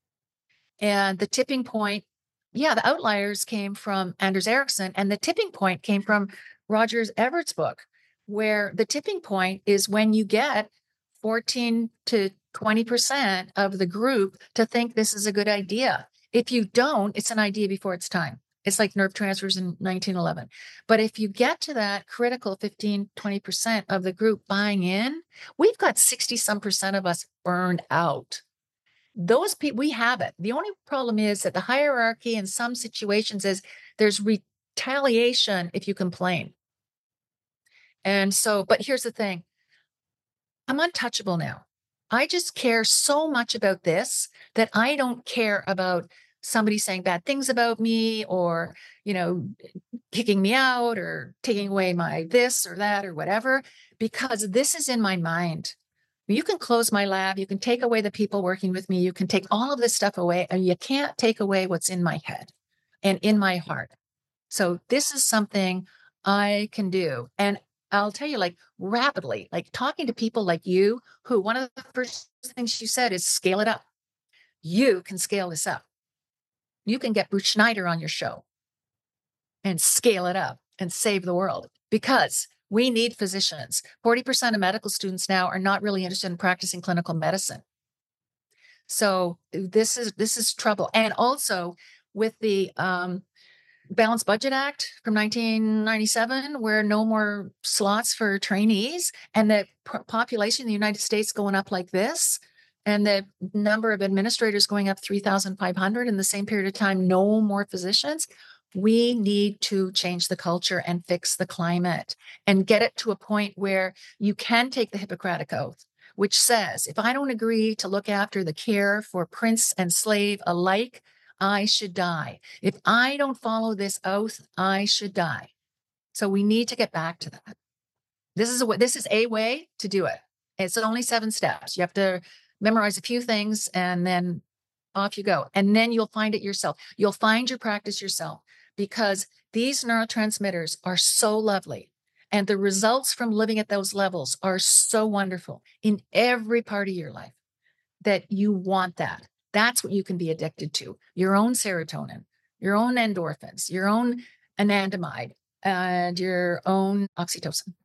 and the tipping point. Yeah, the outliers came from Anders Ericsson and the tipping point came from Roger Everett's book, where the tipping point is when you get fourteen to twenty percent of the group to think this is a good idea. If you don't, it's an idea before its time. It's like nerve transfers in nineteen eleven. But if you get to that critical fifteen, twenty percent of the group buying in, we've got sixty some percent of us burned out. Those people, we have it. The only problem is that the hierarchy in some situations is there's retaliation if you complain. And so, but here's the thing. I'm untouchable now. I just care so much about this that I don't care about somebody saying bad things about me or, you know, kicking me out or taking away my this or that or whatever, because this is in my mind. You can close my lab. You can take away the people working with me. You can take all of this stuff away and you can't take away what's in my head and in my heart. So this is something I can do. And I'll tell you, like rapidly, like talking to people like you, who one of the first things you said is scale it up. You can scale this up. You can get Bruce Schneider on your show and scale it up and save the world because we need physicians. forty percent of medical students now are not really interested in practicing clinical medicine. So this is, this is trouble. And also with the, um, Balanced Budget Act from nineteen ninety-seven, where no more slots for trainees, and the p- population in the United States going up like this, and the number of administrators going up three thousand five hundred in the same period of time, no more physicians. We need to change the culture and fix the climate and get it to a point where you can take the Hippocratic Oath, which says, if I don't agree to look after the care for prince and slave alike, I should die. If I don't follow this oath, I should die. So we need to get back to that. This is a, this is a way to do it. It's only seven steps. You have to memorize a few things and then off you go. And then you'll find it yourself. You'll find your practice yourself, because these neurotransmitters are so lovely. And the results from living at those levels are so wonderful in every part of your life that you want that. That's what you can be addicted to. Your own serotonin, your own endorphins, your own anandamide, and your own oxytocin.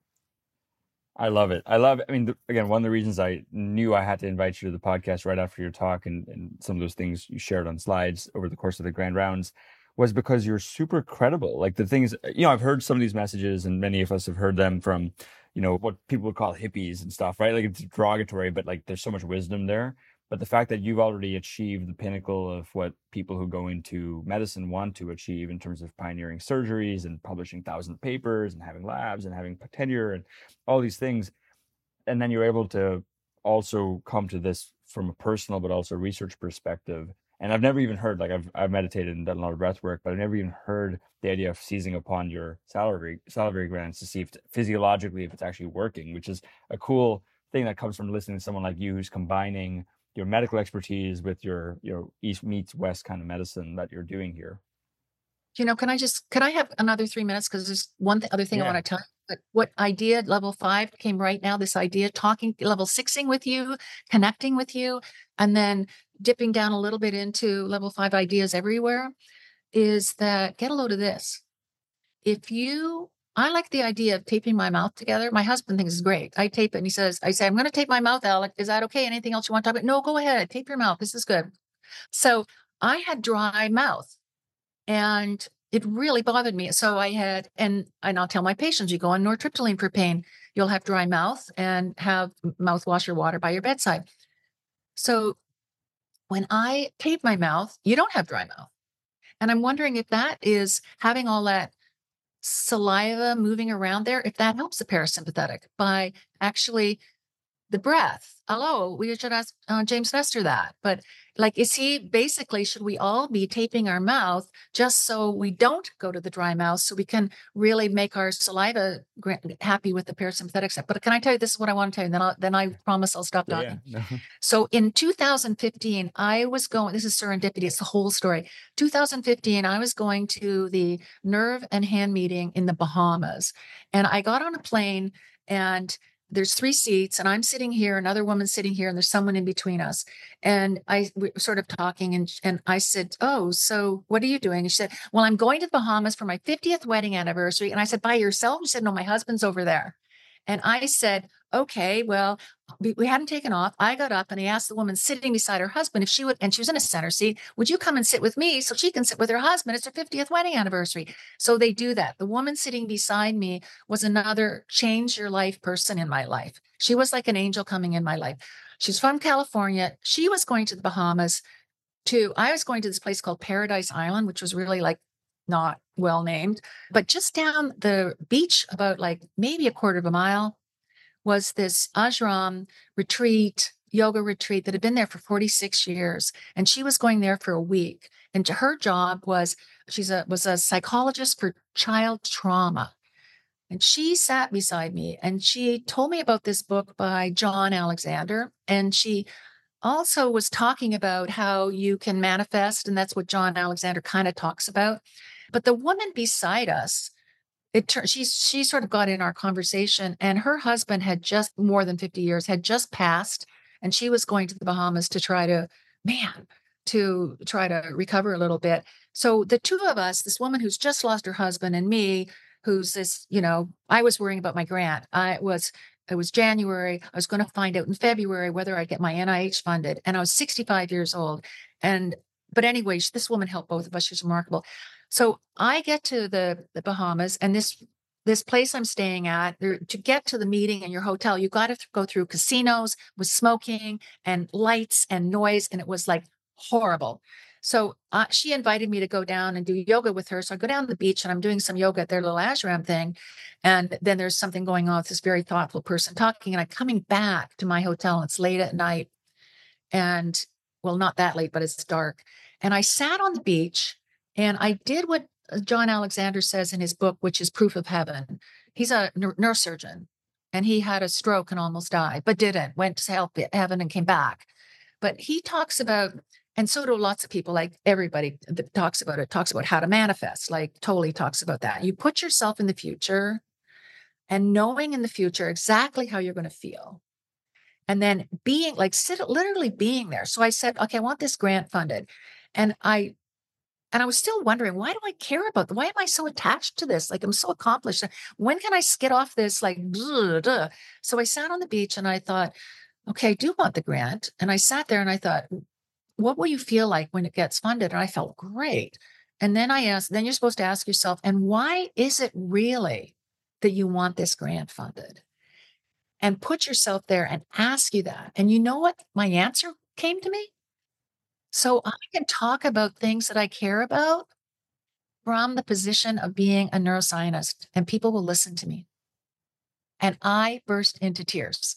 I love it. I love it. I mean, th- again, one of the reasons I knew I had to invite you to the podcast right after your talk and, and some of those things you shared on slides over the course of the grand rounds was because you're super credible. Like the things, you know, I've heard some of these messages, and many of us have heard them from, you know, what people would call hippies and stuff, right? Like it's derogatory, but like there's so much wisdom there. But the fact that you've already achieved the pinnacle of what people who go into medicine want to achieve in terms of pioneering surgeries and publishing thousands of papers and having labs and having tenure and all these things. And then you're able to also come to this from a personal, but also research perspective. And I've never even heard, like I've, I've meditated and done a lot of breath work, but I've never even heard the idea of seizing upon your salivary, salivary glands to see if physiologically, if it's actually working, which is a cool thing that comes from listening to someone like you who's combining your medical expertise with your, your East meets West kind of medicine that you're doing here. You know, can I just, can I have another three minutes? Because there's one th- other thing Yeah. I want to tell you. But what idea at level five came right now, this idea, talking level sixing with you, connecting with you, and then dipping down a little bit into level five ideas everywhere, is that get a load of this. If you, I like the idea of taping my mouth together. My husband thinks it's great. I tape it and he says, I say, I'm going to tape my mouth, Alec. Is that okay? Anything else you want to talk about? No, go ahead. Tape your mouth. This is good. So I had dry mouth and it really bothered me. So I had, and, and I'll tell my patients, you go on nortriptyline for pain, you'll have dry mouth and have mouthwash or water by your bedside. So when I tape my mouth, you don't have dry mouth. And I'm wondering if that is having all that saliva moving around there, if that helps the parasympathetic by actually the breath. Hello, we should ask uh, James Nestor that. But like, is he basically, should we all be taping our mouth just so we don't go to the dry mouth, so we can really make our saliva happy with the parasympathetic stuff? But can I tell you, this is what I want to tell you, and then, I'll, then I promise I'll stop talking. Yeah, yeah. So in two thousand fifteen, I was going, this is serendipity, it's the whole story. two thousand fifteen, I was going to the Nerve and Hand meeting in the Bahamas. And I got on a plane and there's three seats and I'm sitting here, another woman sitting here, and there's someone in between us. And I we were sort of talking and, and I said, oh, so what are you doing? And she said, well, I'm going to the Bahamas for my fiftieth wedding anniversary. And I said, by yourself? She said, no, my husband's over there. And I said, okay, well, we, we hadn't taken off. I got up and I asked the woman sitting beside her husband if she would, and she was in a center seat, would you come and sit with me so she can sit with her husband? It's her fiftieth wedding anniversary. So they do that. The woman sitting beside me was another change your life person in my life. She was like an angel coming in my life. She's from California. She was going to the Bahamas too. I was going to this place called Paradise Island, which was really like not well named, but just down the beach, about like maybe a quarter of a mile, was this ashram retreat, yoga retreat that had been there for forty-six years. And she was going there for a week. And her job was, she's a, was a psychologist for child trauma. And she sat beside me and she told me about this book by John Alexander. And she also was talking about how you can manifest. And that's what John Alexander kind of talks about. But the woman beside us, it turned, she, she sort of got in our conversation, and her husband had just more than fifty years, had just passed, and she was going to the Bahamas to try to, man, to try to recover a little bit. So the two of us, this woman who's just lost her husband and me, who's this, you know, I was worrying about my grant. I was, it was January. I was going to find out in February whether I'd get my N I H funded. And I was sixty-five years old. And but anyways, this woman helped both of us. She's remarkable. So I get to the, the Bahamas, and this this place I'm staying at, there, to get to the meeting in your hotel, you got to th- go through casinos with smoking and lights and noise, and it was like horrible. So uh, she invited me to go down and do yoga with her. So I go down to the beach and I'm doing some yoga at their little ashram thing. And then there's something going on with this very thoughtful person talking. And I'm coming back to my hotel. It's late at night. And well, not that late, but it's dark. And I sat on the beach and I did what John Alexander says in his book, which is Proof of Heaven. He's a neurosurgeon and he had a stroke and almost died, but didn't, went to help heaven and came back. But he talks about, and so do lots of people, like everybody that talks about it, talks about how to manifest, like totally talks about that. You put yourself in the future and knowing in the future exactly how you're going to feel. And then being like, sit, literally being there. So I said, okay, I want this grant funded. And I, and I was still wondering, why do I care about, why am I so attached to this? Like, I'm so accomplished. When can I skid off this? Like, blah, blah. So I sat on the beach and I thought, okay, I do want the grant. And I sat there and I thought, what will you feel like when it gets funded? And I felt great. And then I asked, then you're supposed to ask yourself, and why is it really that you want this grant funded? And put yourself there and ask you that. And you know what my answer came to me? So I can talk about things that I care about from the position of being a neuroscientist, and people will listen to me. And I burst into tears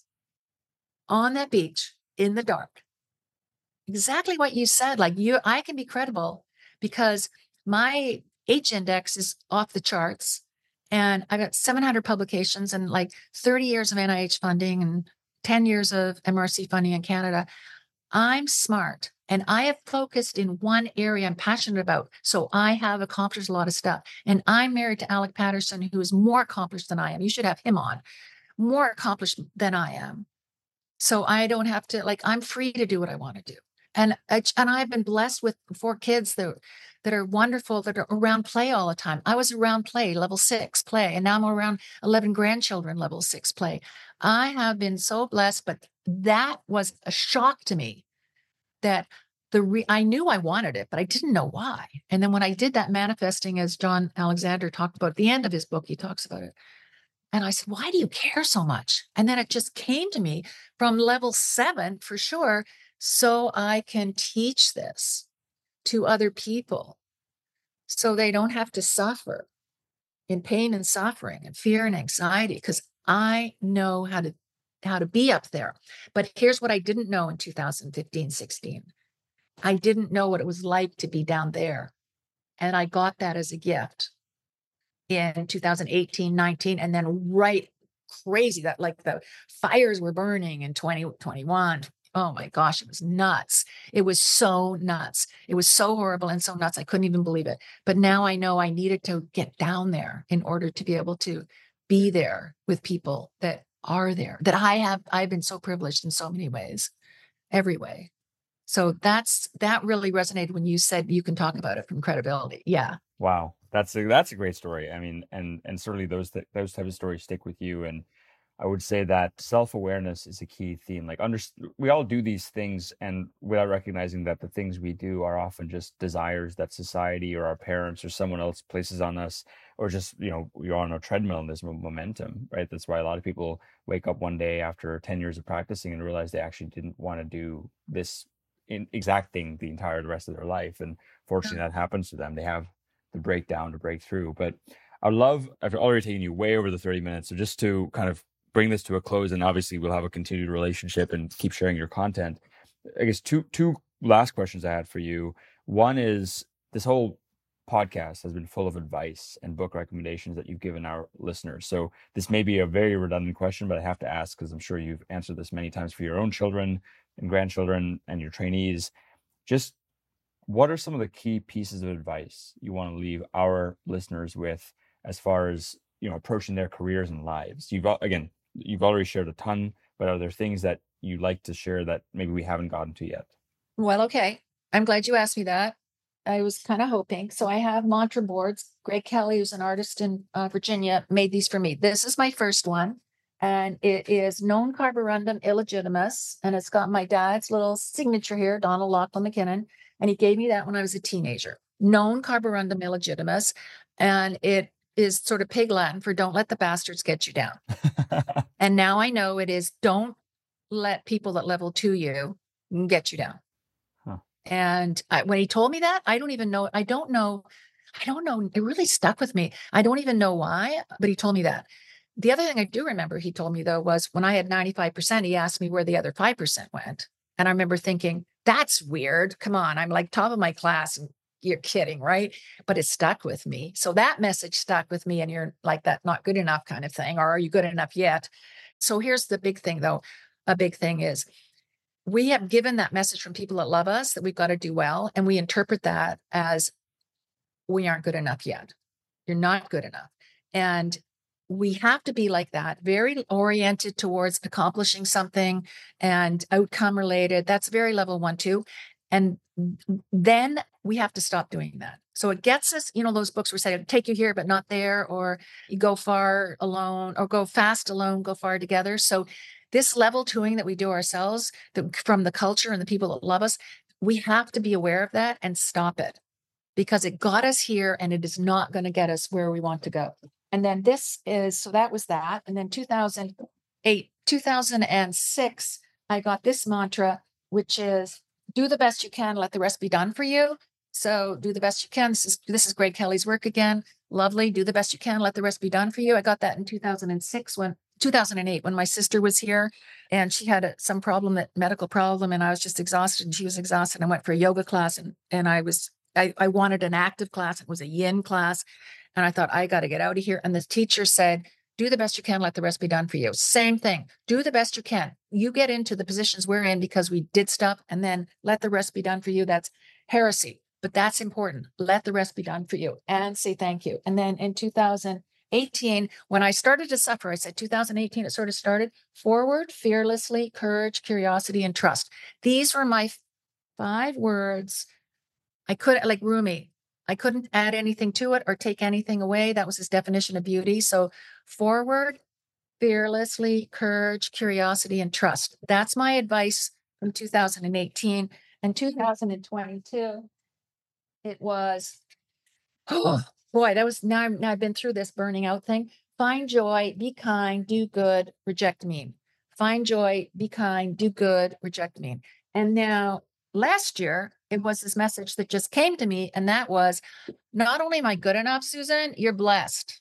on that beach in the dark. Exactly what you said. Like you, I can be credible because my H index is off the charts. And I got seven hundred publications and like thirty years of N I H funding and ten years of M R C funding in Canada. I'm smart and I have focused in one area I'm passionate about. So I have accomplished a lot of stuff. And I'm married to Alec Patterson, who is more accomplished than I am. You should have him on, more accomplished than I am. So I don't have to, like, I'm free to do what I want to do. And, and I've been blessed with four kids that, that are wonderful, that are around play all the time. I was around play, level six play, and now I'm around eleven grandchildren, level six play. I have been so blessed, but that was a shock to me that the re- I knew I wanted it, but I didn't know why. And then when I did that manifesting, as John Alexander talked about at the end of his book, he talks about it. And I said, why do you care so much? And then it just came to me from level seven for sure. So I can teach this to other people so they don't have to suffer in pain and suffering and fear and anxiety, because I know how to how to be up there. But here's what I didn't know in two thousand fifteen, sixteen. I didn't know what it was like to be down there. And I got that as a gift in two thousand eighteen, nineteen, and then right crazy that like the fires were burning in twenty twenty-one. Oh my gosh, it was nuts. It was so nuts. It was so horrible and so nuts. I couldn't even believe it. But now I know I needed to get down there in order to be able to be there with people that are there, that I have, I've been so privileged in so many ways, every way. So that's, that really resonated when you said you can talk about it from credibility. Yeah. Wow. That's a, that's a great story. I mean, and, and certainly those, th- those type of stories stick with you. And I would say that self-awareness is a key theme. Like under, we all do these things and without recognizing that the things we do are often just desires that society or our parents or someone else places on us, or just, you know, you're on a treadmill and there's momentum, right? That's why a lot of people wake up one day after ten years of practicing and realize they actually didn't want to do this in exact thing the entire rest of their life. And fortunately that happens to them. They have the breakdown to break through. But I love, I've already taken you way over the thirty minutes. So just to kind of bring this to a close, and obviously we'll have a continued relationship and keep sharing your content. I guess two two last questions I had for you. One is, this whole podcast has been full of advice and book recommendations that you've given our listeners. So this may be a very redundant question, but I have to ask because I'm sure you've answered this many times for your own children and grandchildren and your trainees. Just what are some of the key pieces of advice you want to leave our listeners with as far as, you know, approaching their careers and lives? You've again, you've already shared a ton, but are there things that you'd like to share that maybe we haven't gotten to yet? Well, okay. I'm glad you asked me that. I was kind of hoping. So I have mantra boards. Greg Kelly, who's an artist in uh, Virginia, made these for me. This is my first one. And it is non carborundum illegitimus. And it's got my dad's little signature here, Donald Lachlan McKinnon. And he gave me that when I was a teenager. Non carborundum illegitimus. And it is sort of pig Latin for don't let the bastards get you down. And now I know it is don't let people that level to you get you down. Huh. And I, when he told me that, I don't even know. I don't know. I don't know. It really stuck with me. I don't even know why, but he told me that. The other thing I do remember he told me, though, was when I had ninety-five percent, he asked me where the other five percent went. And I remember thinking, that's weird. Come on. I'm like top of my class. And you're kidding, right? But it stuck with me. So that message stuck with me. And you're like that not good enough kind of thing. Or are you good enough yet? So here's the big thing, though. A big thing is we have given that message from people that love us that we've got to do well. And we interpret that as we aren't good enough yet. You're not good enough. And we have to be like that, very oriented towards accomplishing something and outcome related. That's very level one, too. And then we have to stop doing that. So it gets us, you know, those books were saying, take you here, but not there, or you go far alone, or go fast alone, go far together. So this level twoing that we do ourselves the, from the culture and the people that love us, we have to be aware of that and stop it, because it got us here and it is not going to get us where we want to go. And then this is, so that was that. And then two thousand eight, two thousand six, I got this mantra, which is do the best you can, let the rest be done for you. So do the best you can. This is, this is Greg Kelly's work again. Lovely. Do the best you can, let the rest be done for you. I got that in two thousand six when, two thousand eight, when my sister was here and she had a, some problem, that medical problem. And I was just exhausted and she was exhausted. I went for a yoga class and, and I was, I, I wanted an active class. It was a yin class. And I thought, I got to get out of here. And the teacher said, do the best you can, let the rest be done for you. Same thing. Do the best you can. You get into the positions we're in because we did stuff, and then let the rest be done for you. That's heresy, but that's important. Let the rest be done for you and say thank you. And then in two thousand eighteen, when I started to suffer, I said two thousand eighteen, it sort of started forward, fearlessly, courage, curiosity, and trust. These were my five words. I could, like Rumi, I couldn't add anything to it or take anything away. That was his definition of beauty. So forward, fearlessly, courage, curiosity, and trust. That's my advice from two thousand eighteen. And two thousand twenty-two, it was, oh boy, that was, now, I'm, now I've been through this burning out thing. Find joy, be kind, do good, reject mean. Find joy, be kind, do good, reject mean. And now last year, it was this message that just came to me. And that was, not only am I good enough, Susan, you're blessed.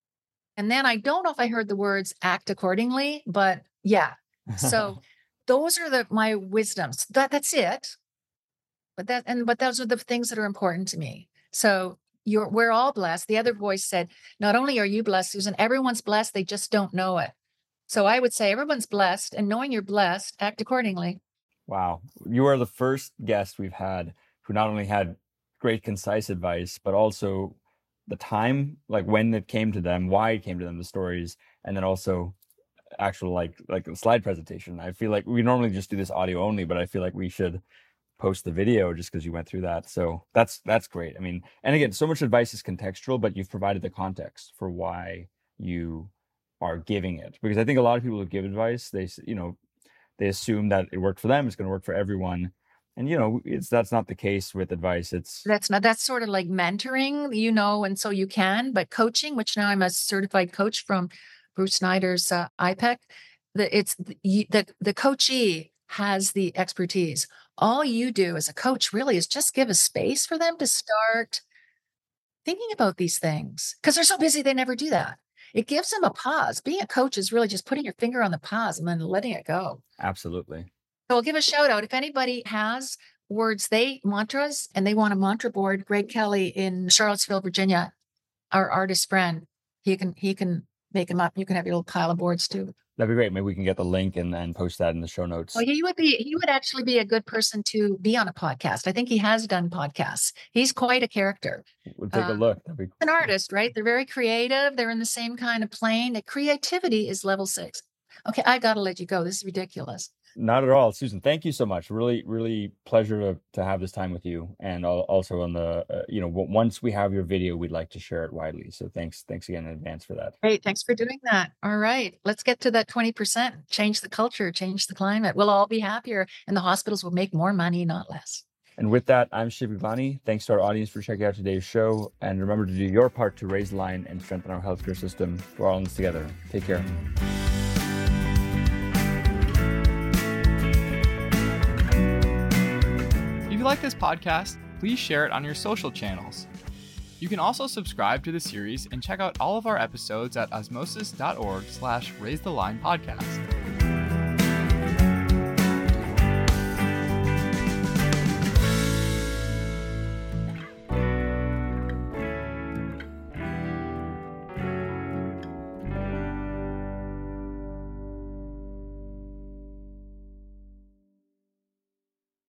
And then I don't know if I heard the words act accordingly, but yeah. So those are the my wisdoms. That that's it. But that and but those are the things that are important to me. So you're we're all blessed. The other voice said, not only are you blessed, Susan, everyone's blessed. They just don't know it. So I would say everyone's blessed, and knowing you're blessed, act accordingly. Wow. You are the first guest we've had who not only had great, concise advice, but also the time, like when it came to them, why it came to them, the stories, and then also actual like like a slide presentation. I feel like we normally just do this audio only, but I feel like we should post the video just because you went through that. So that's that's great. I mean, and again, so much advice is contextual, but you've provided the context for why you are giving it. Because I think a lot of people who give advice, they you know, they assume that it worked for them, it's going to work for everyone. And, you know, it's that's not the case with advice. It's that's not, that's sort of like mentoring, you know, and so you can, but coaching, which now I'm a certified coach from Bruce Snyder's uh, I P E C, the, it's the, the, the coachee has the expertise. All you do as a coach really is just give a space for them to start thinking about these things because they're so busy, they never do that. It gives them a pause. Being a coach is really just putting your finger on the pause and then letting it go. Absolutely. So I'll give a shout out. If anybody has words, they mantras, and they want a mantra board, Greg Kelly in Charlottesville, Virginia, our artist friend, he can he can make them up. You can have your little pile of boards too. That'd be great. Maybe we can get the link and then post that in the show notes. Well, he would be he would actually be a good person to be on a podcast. I think he has done podcasts. He's quite a character. We'll take uh, a look. That'd be cool. An artist, right? They're very creative. They're in the same kind of plane. The creativity is level six. Okay, I gotta let you go. This is ridiculous. Not at all, Susan. Thank you so much. Really, really pleasure to, to have this time with you. And also on the, uh, you know, once we have your video, we'd like to share it widely. So thanks, thanks again in advance for that. Great. Thanks for doing that. All right. Let's get to that twenty percent. Change the culture, change the climate. We'll all be happier and the hospitals will make more money, not less. And with that, I'm Shiv Vani. Thanks to our audience for checking out today's show. And remember to do your part to raise the line and strengthen our healthcare system. We're all in this together. Take care. If you like this podcast, please share it on your social channels. You can also subscribe to the series and check out all of our episodes at osmosis dot org slash raise the line podcast.